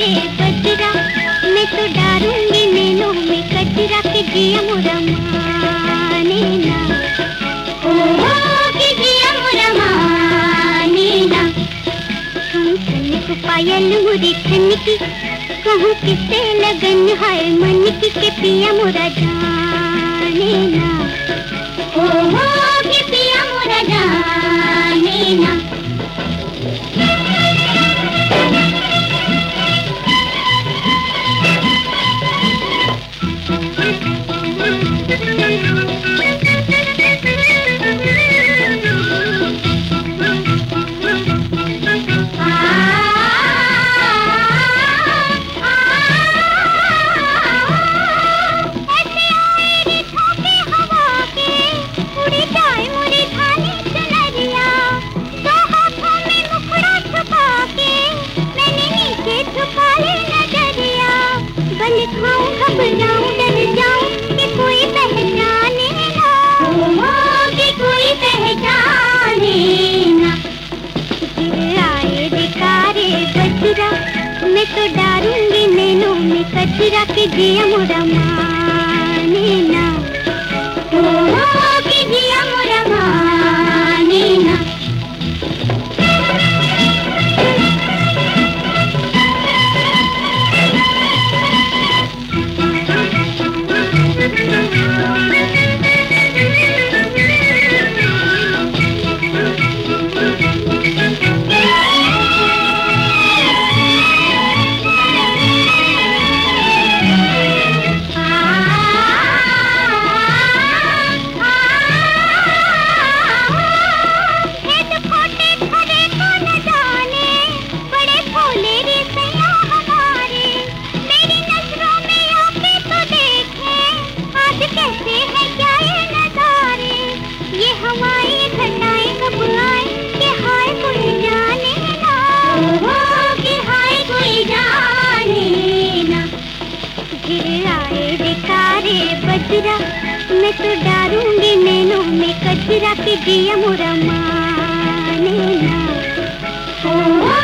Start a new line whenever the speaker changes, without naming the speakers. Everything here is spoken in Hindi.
बजरा, मैं तो डारूंगी नैनों में कजरा के जिया मोरा माने ना। ओ के जिया मोरा माने ना। सुन को पायल मुरी खन की, कहूँ किससे लगन है मन की के पिया मोरा जाने ना। ओ के पिया मोरा जाने ना। घबराऊं डर जाऊं कि कोई पहचाने ना। कि कोई पहचाने ना। गिर आए बेकारे बजरा, मैं तो डारूंगी नैनों में कजरा के जिया मोरा माने ना। कि जिया मोरा माने ना। बजरा, मैं तो डारूंगी नैनों में कजरा के जिया मोरा माने ना।